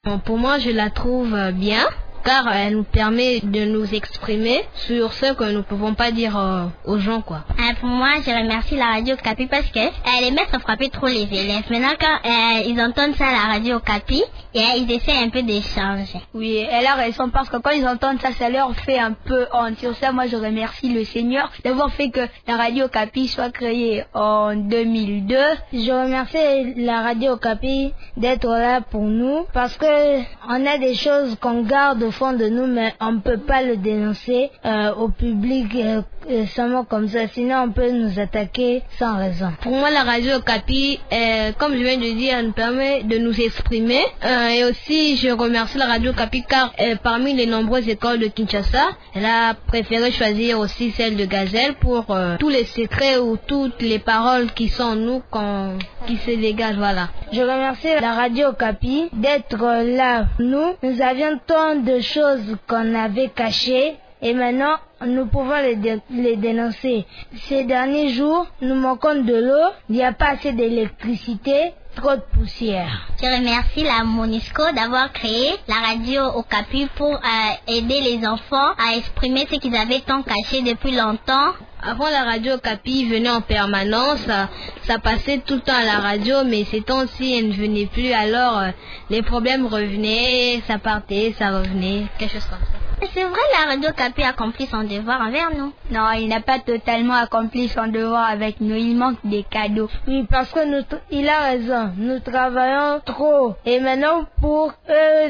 Bon, pour moi, je la trouve bien, car elle nous permet de nous exprimer sur ce que nous ne pouvons pas dire aux gens, quoi. Pour moi, je remercie la radio Okapi parce que les maîtres frappaient trop les élèves. Maintenant, quand ils entendent ça à la radio Okapi, ils essaient un peu d'échanger. Oui, elle a raison parce que quand ils entendent ça, ça leur fait un peu honte. Sur ça, moi, je remercie le Seigneur d'avoir fait que la radio Okapi soit créée en 2002. Je remercie la radio Okapi d'être là pour nous parce que on a des choses qu'on garde au fond de nous, mais on ne peut pas le dénoncer au public seulement comme ça, sinon on peut nous attaquer sans raison. Pour moi, la radio Okapi, comme je viens de dire, elle nous permet de nous exprimer. Et aussi, je remercie la radio Okapi car parmi les nombreuses écoles de Kinshasa, elle a préféré choisir aussi celle de Gazelle pour tous les secrets ou toutes les paroles qui sont en nous, qui se dégagent, voilà. Je remercie la radio Okapi d'être là. Nous avions tant de choses qu'on avait cachées et maintenant nous pouvons les dénoncer. Ces derniers jours, nous manquons de l'eau, il n'y a pas assez d'électricité, trop de poussière. Je remercie la MONUSCO d'avoir créé la radio Okapi pour aider les enfants à exprimer ce qu'ils avaient tant caché depuis longtemps. Avant, la radio Okapi venait en permanence, ça passait tout le temps à la radio, mais ces temps-ci, elle ne venait plus, alors les problèmes revenaient, ça partait, ça revenait, quelque chose comme ça. C'est vrai, la radio Okapi a accompli son devoir envers nous. Non, il n'a pas totalement accompli son devoir avec nous, il manque des cadeaux. Oui, parce que il a raison, nous travaillons trop, et maintenant pour eux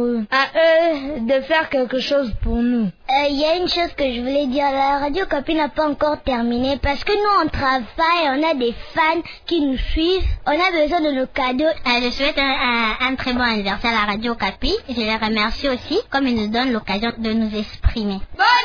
de faire quelque chose pour nous. Il y a une chose que je voulais dire, la radio Okapi n'a pas encore terminé parce que nous on travaille, on a des fans qui nous suivent, on a besoin de nos cadeaux. Je souhaite un très bon anniversaire à la radio Okapi. Je les remercie aussi comme ils nous donnent l'occasion de nous exprimer. Bon